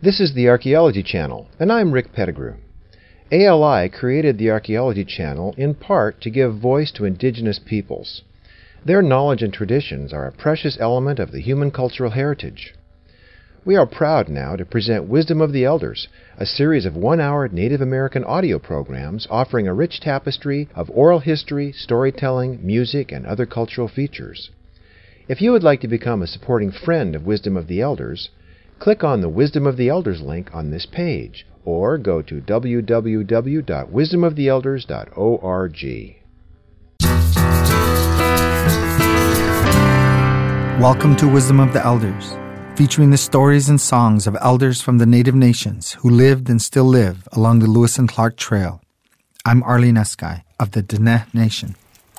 This is the Archaeology Channel, and I'm Rick Pettigrew. ALI created the Archaeology Channel in part to give voice to indigenous peoples. Their knowledge and traditions are a precious element of the human cultural heritage. We are proud now to present Wisdom of the Elders, a series of one-hour Native American audio programs offering a rich tapestry of oral history, storytelling, music, and other cultural features. If you would like to become a supporting friend of Wisdom of the Elders, click on the Wisdom of the Elders link on this page, or go to www.wisdomoftheelders.org. Welcome to Wisdom of the Elders, featuring the stories and songs of elders from the Native nations who lived and still live along the Lewis and Clark Trail. I'm Arlene Eskai of the Diné Nation.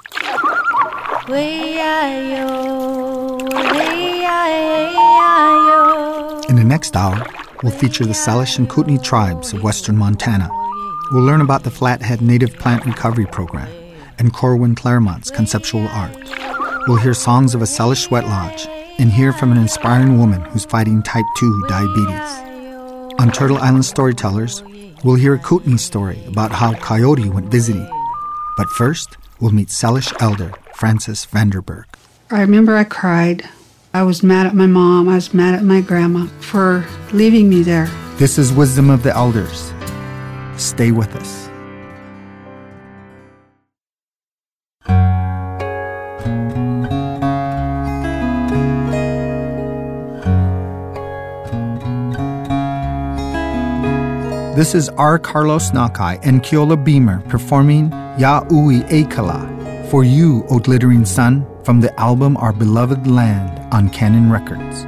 In the next hour, we'll feature the Salish and Kootenai tribes of western Montana. We'll learn about the Flathead Native Plant Recovery Program and Corwin Claremont's conceptual art. We'll hear songs of a Salish sweat lodge and hear from an inspiring woman who's fighting type 2 diabetes. On Turtle Island Storytellers, we'll hear a Kootenai story about how Coyote went visiting. But first, we'll meet Salish elder Frances Vanderberg. I remember I cried. I was mad at my mom. I was mad at my grandma for leaving me there. This is Wisdom of the Elders. Stay with us. This is R. Carlos Nakai and Keola Beamer performing Ya'ui Ekala, For You, O Glittering Sun, from the album Our Beloved Land on Canon Records.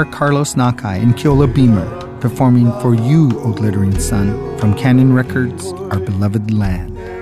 star Carlos Nakai and Keola Beamer, performing For You, O Glittering Sun, from Canyon Records, Our Beloved Land.